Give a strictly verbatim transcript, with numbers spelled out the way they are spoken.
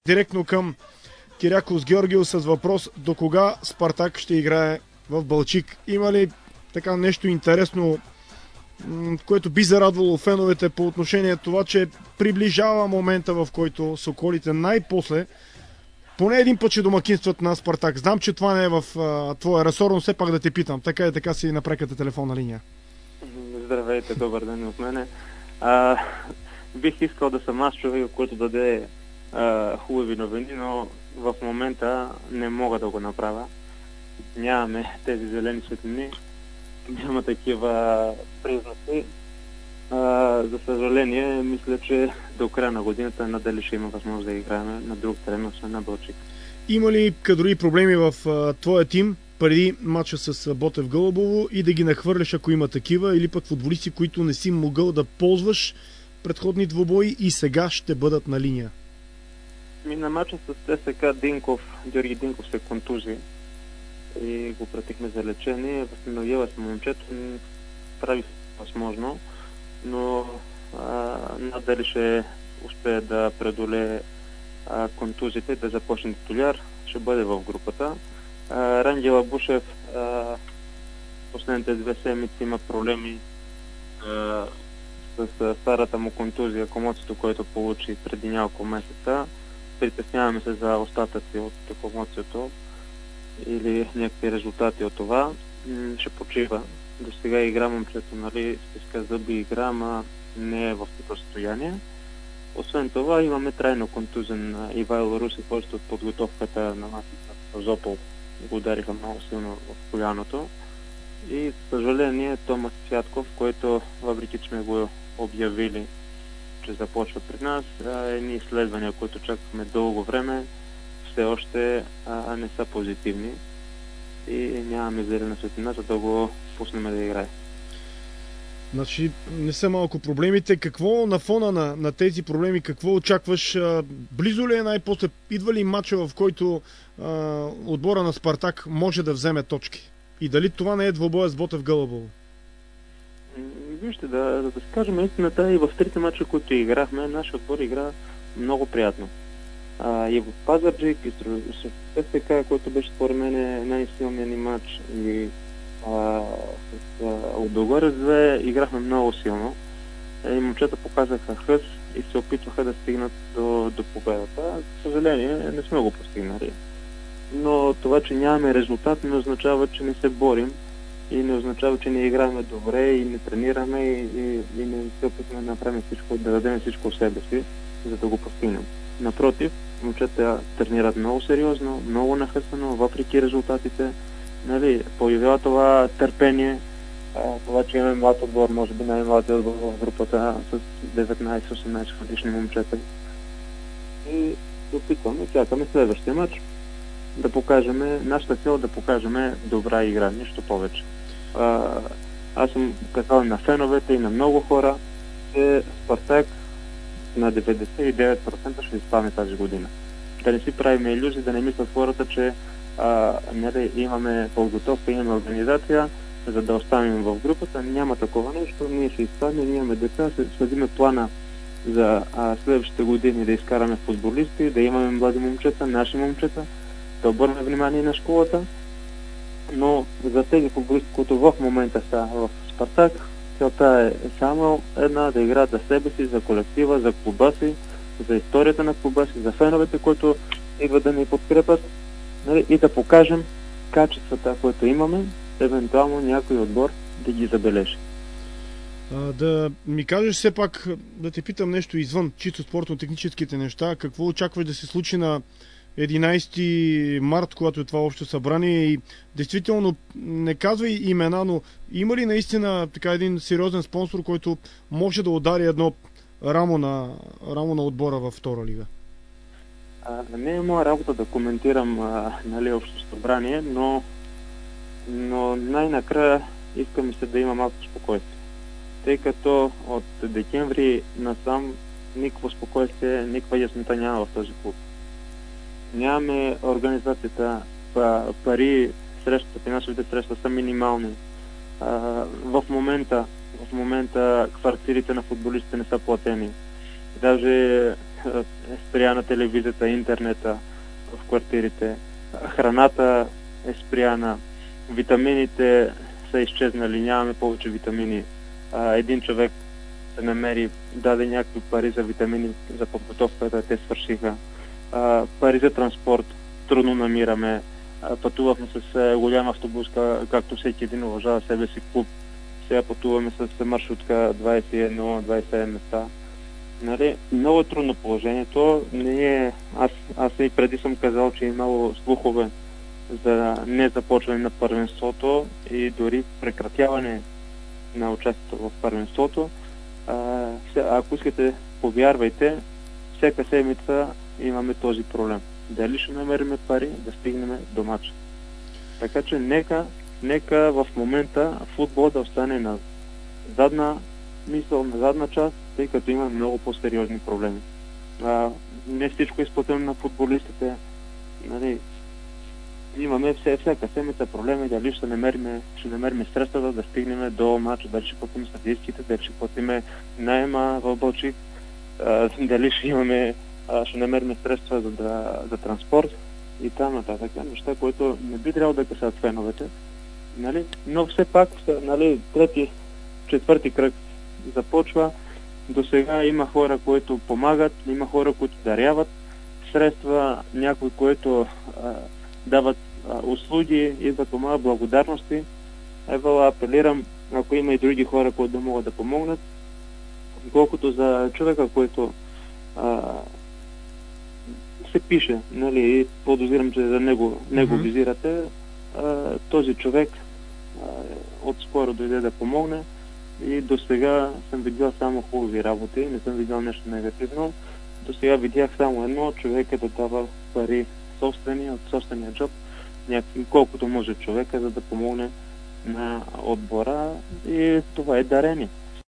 Директно към Кирякос Георгиев с въпрос: до кога Спартак ще играе в Балчик? Има ли така нещо интересно, което би зарадвало феновете по отношение това, че приближава момента, в който соколите най-после поне един път ще домакинстват на Спартак? Знам, че това не е в а, твоя ресор, но все пак да те питам. Така и така си на преката телефонна линия. Здравейте, добър ден от мене. А, бих искал да съм аз човек, който даде а, хубави новини, но в момента не мога да го направя. Нямаме тези зелени светлини, няма такива признаци. А, за съжаление, мисля, че до края на годината надали ще има възможност да играем на друг терен, освен на Балчик. Има ли кадрови проблеми в а, твоя тим преди матча с Ботев Гълъбово и да ги нахвърляш, ако има такива, или пък футболисти, които не си могъл да ползваш предходни двубои и сега ще бъдат на линия? Ми на матча с ТСК Динков, Георги Динков се контузи и го пратихме за лечение. Възстановила се момчето, прави възможно, но а, надали ще успее да преодолее а, контузите и да започне титуляр. Ще бъде в групата. А, Рангел Абушев а, последните две седмици има проблеми а, с а, старата му контузия, комоцията, което получи преди няколко месеца. Притесняваме се за остатъци от комоцията или някакви резултати от това. М- ще почива. До сега игра момчето, нали, стиска зъби игра, ама не е в такова състояние. Освен това имаме трайно контузен Ивайло Русев, който от подготовката на масата в Зопол го удариха много силно в коляното. И, за съжаление, Томас Цвятков, който, въпреки че сме го обявили, че започва при нас, едни изследвания, които чакахме дълго време, все още а, не са позитивни и нямаме зелена светлина, за да го пуснем да играе. Значи не са малко проблемите. Какво на фона на, на тези проблеми, какво очакваш? Близо ли е най-после? Идва ли матча, в който а, отбора на Спартак може да вземе точки? И дали това не е двобоя с Ботев Гълъбово? Вижте, да, да, да скажем истината, и в трите мача, които играхме, нашия отбор игра много приятно. А, и в Пазарджик, и с ССК, който беше според мен най-силният ни матч, и а, с Лудогорец две играхме много силно. И момчета показаха хъс и се опитваха да стигнат до, до победата. За съжаление, не сме го постигнали. Но това, че нямаме резултат, не означава, че не се борим и не означава, че не играем добре и не тренираме и, и, и не се опитваме да направим всичко, да дадем всичко в себе си, за да го постигнем. Напротив, момчета тренират много сериозно, много нахъсано, въпреки резултатите. Нали, появява това търпение, а, това, че имаме млад отбор, може би най-младият отбор в групата с деветнайсет-осемнайсет годишни момчета. И опитваме, чакаме следващия матч да покажем, нашата цел да покажем добра игра, нищо повече. А, аз съм казал на феновете и на много хора, че Спартак на деветдесет и девет процента ще изпадне тази година. Да не си правим илюзии, да не мислят хората, че а, нали, имаме подготовка, имаме организация, за да останем в групата. Няма такова нещо, ние ще изпаднем, ние имаме деца, следиме плана за а, следващите години да изкараме футболисти, да имаме млади момчета, наши момчета, да обърнем внимание на школата, но за тези футболисти, които в момента са в Спартак, целта е само една: да играят за себе си, за колектива, за клуба си, за историята на клуба си, за феновете, които идват да ни подкрепят, нали, и да покажем качествата, които имаме, евентуално някой отбор да ги забележи. А, да ми кажеш все пак, да те питам нещо извън чисто спортно-техническите неща, какво очакваш да се случи на единайсети март, когато е това общо събрание, и действително не казвай имена, но има ли наистина така един сериозен спонсор, който може да удари едно рамо на, рамо на отбора във втора лига? А, не е моя работа да коментирам а, нали, общо събрание, но, но най-накрая искам се да има малко спокойствие. Тъй като от декември насам никакво спокойствие, никаква яснота няма в този клуб. Нямаме организацията, пари, средствата, финансовите средства са минимални. А, в момента, в момента квартирите на футболистите не са платени. Даже е спряна телевизията, интернета в квартирите, храната е спряна, витамините са изчезнали, нямаме повече витамини. А, един човек се намери, даде някакви пари за витамини за подготовката, те свършиха. А, пари за транспорт трудно намираме. А, пътувахме с а, голям автобус, както всеки един уважава себе си клуб. Сега пътуваме с маршрутка двайсет и едно двайсет и седем места. Нали, много е трудно положението. Не е, аз, аз и преди съм казал, че е имало слухове за не започване на първенството и дори прекратяване на участието в първенството. А, ако искате, повярвайте, всяка седмица имаме този проблем. Дали ще намерим пари да стигнем до матча. Така че нека, нека в момента футбол да остане на задна мисъл, на задна част, тъй като има много по-сериозни проблеми. А, не всичко е изплатено на футболистите. Нали, имаме все, всяка седмица проблеми, дали ще намерим, ще намерим средствата да стигнем до матча, дали ще платим статистиките, дали ще платим найема в Балчик, а, дали ще имаме, а, ще намерим средства за, да, за транспорт и там нататък. Неща, които не би трябвало да касат феновете. Нали? Но все пак, нали, трети, четвърти кръг започва. До сега има хора, които помагат, има хора, които даряват средства, някои, които а, дават а, услуги, идват помагат, благодарности. Ево, апелирам, ако има и други хора, които да могат да помогнат. Колкото за човека, който а, се пише, нали, подозирам, че за него, него mm-hmm. визирате, а, този човек а, отскоро дойде да помогне. И до сега съм видял само хубави работи, не съм видял нещо негативно. До сега видях само едно, човек е да дава пари собствени, от собствения джоб, някакви, колкото може човека, за да помогне на отбора, и това е дарение.